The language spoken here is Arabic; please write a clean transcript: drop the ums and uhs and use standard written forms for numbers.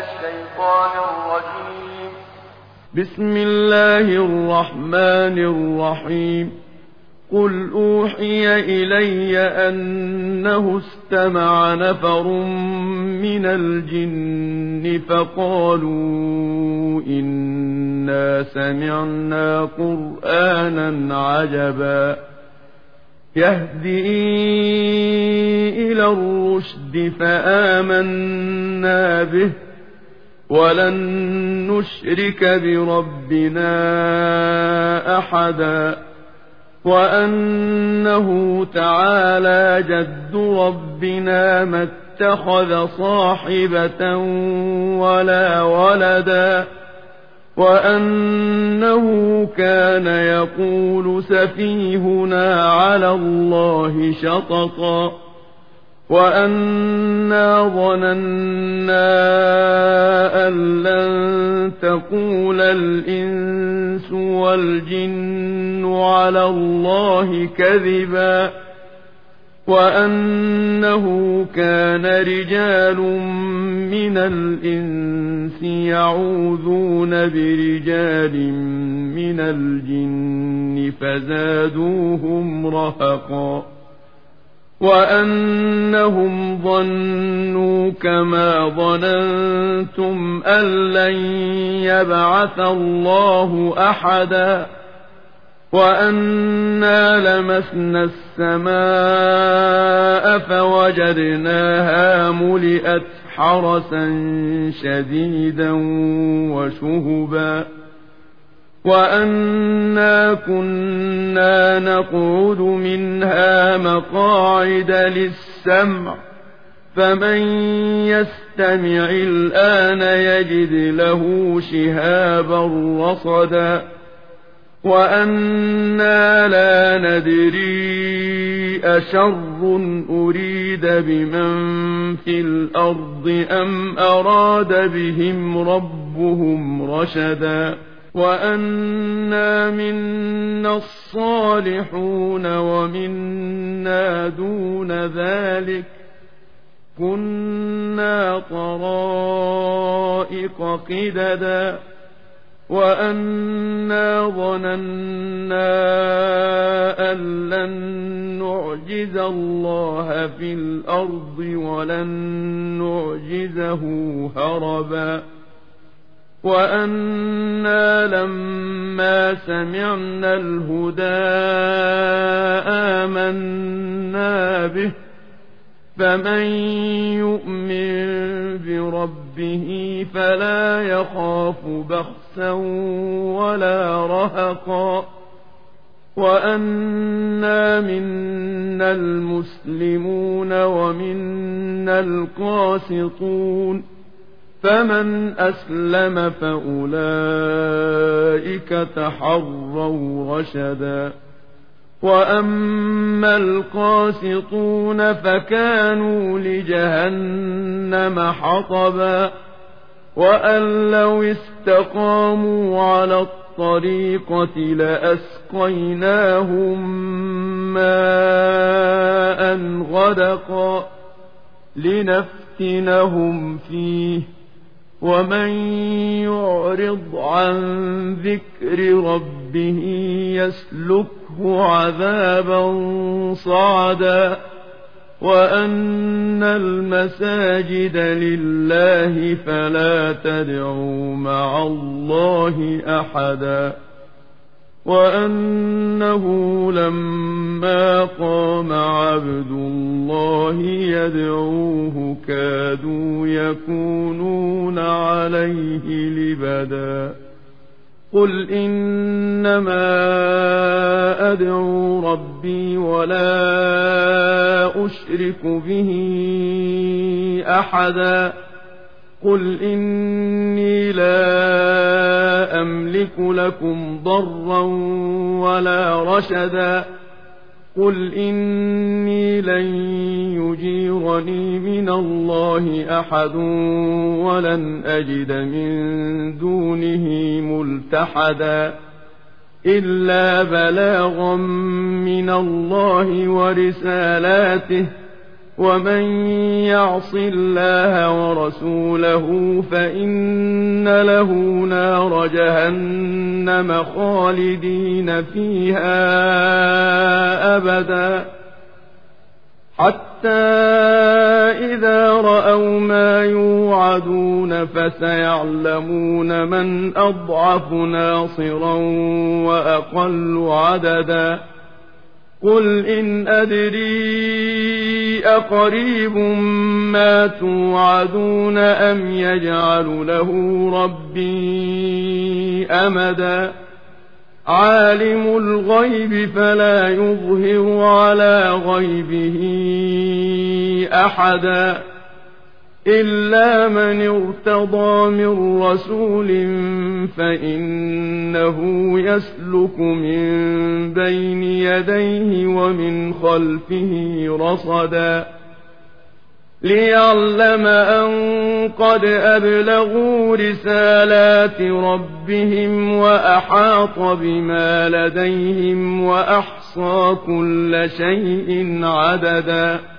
الشيطان الرجيم. بسم الله الرحمن الرحيم. قل أوحي إلي أنه استمع نفر من الجن فقالوا إنا سمعنا قرآنا عجبا يهدي إلى الرشد فآمنا به ولن نشرك بربنا أحدا وأنه تعالى جد ربنا ما اتخذ صاحبة ولا ولدا وأنه كان يقول سفيهنا على الله شططا وأنا ظننا أن لن تقول الإنس والجن على الله كذبا وأنه كان رجال من الإنس يعوذون برجال من الجن فزادوهم رهقا وأنهم ظنوا كما ظننتم أن لن يبعث الله أحدا وأنا لمسنا السماء فوجدناها ملئت حرسا شديدا وشهبا وأنا كنا نقعد منها مقاعد للسمع فمن يستمع الآن يجد له شهابا رصدا وأنا لا ندري أشر أريد بمن في الأرض أم أراد بهم ربهم رشدا وأنا منا الصالحون ومنا دون ذلك كنا طرائق قددا وأنا ظننا أن لن نعجز الله في الأرض ولن نعجزه هربا وأنا لما سمعنا الهدى آمنا به فمن يؤمن بربه فلا يخاف بخسا ولا رهقا وأنا منا المسلمون ومنا القاسطون فمن أسلم فأولئك تحروا رشدا وأما القاسطون فكانوا لجهنم حطبا وأن لو استقاموا على الطريقة لأسقيناهم ماء غدقا لنفتنهم فيه ومن يعرض عن ذكر ربه يسلكه عذابا صعدا وأن المساجد لله فلا تدعوا مع الله أحدا وأنه لما قام عبد الله يدعوه كادوا يكونون عليه لبدا قل إنما أدعو ربي ولا أشرك به أحدا قل إني لا أملك لكم ضرا ولا رشدا قل إني لن يجيرني من الله أحد ولن أجد من دونه ملتحدا إلا بلاغا من الله ورسالاته ومن يعص الله ورسوله فإن له نار جهنم خالدين فيها أبدا حتى إذا رأوا ما يوعدون فسيعلمون من أضعف ناصرا وأقل عددا قل إن أدري أقريب ما توعدون أم يجعل له ربي أمدا عالم الغيب فلا يظهر على غيبه أحدا إلا من ارتضى من رسول فإنه يسلك من بين يديه ومن خلفه رصدا ليعلم أن قد أبلغوا رسالات ربهم وأحاط بما لديهم وأحصى كل شيء عددا